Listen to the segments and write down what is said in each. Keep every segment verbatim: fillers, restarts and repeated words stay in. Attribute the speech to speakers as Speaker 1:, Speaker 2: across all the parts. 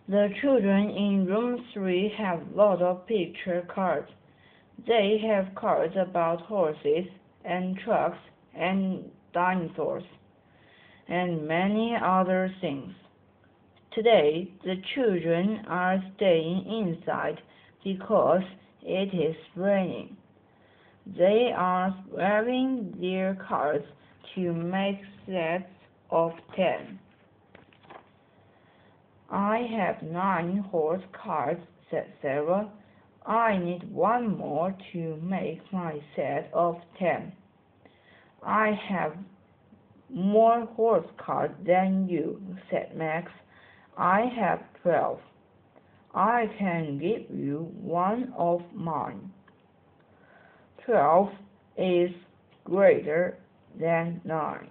Speaker 1: The children in room three have lots of picture cards. They have cards about horses and trucks and dinosaurs and many other things. Today, the children are staying inside because it is raining. They are wearing their cards to make sets of ten. I have nine horse cards, said Sarah. I need one more to make my set of ten. I have more horse cards than you, said Max. I have twelve. I can give you one of mine. Twelve is greater than nine.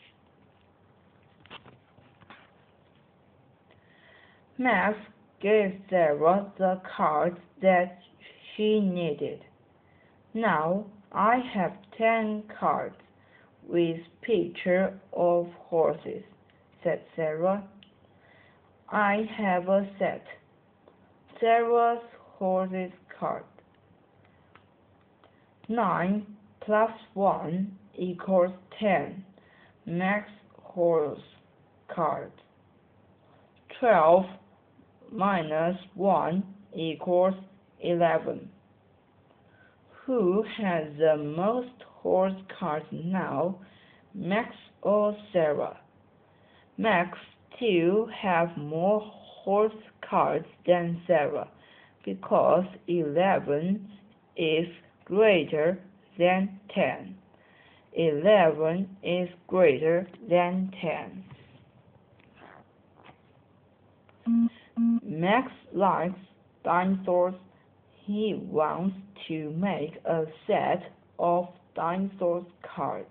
Speaker 1: Max gave Sarah the cards that she needed. Now I have ten cards with pictures of horses, said Sarah. I have a set. Sarah's horses card. Nine plus one equals ten. Max horse card. Twelve minus one equals eleven. Who has the most horse cards now, Max or Sarah? Max still have more horse cards than Sarah because eleven is greater than ten. eleven is greater than ten. Max likes dinosaurs. He wants to make a set of dinosaur cards.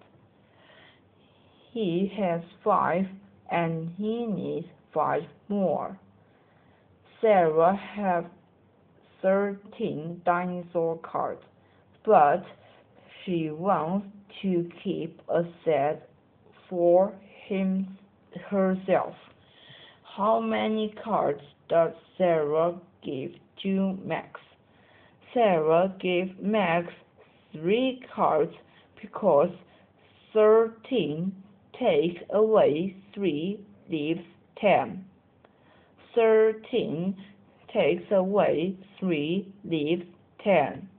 Speaker 1: He has five and he needs five more. Sarah has thirteen dinosaur cards, but she wants to keep a set for him herself. How many cards does Sarah give to Max? Sarah gave Max three cards because thirteen takes away three leaves ten. Thirteen takes away three leaves ten.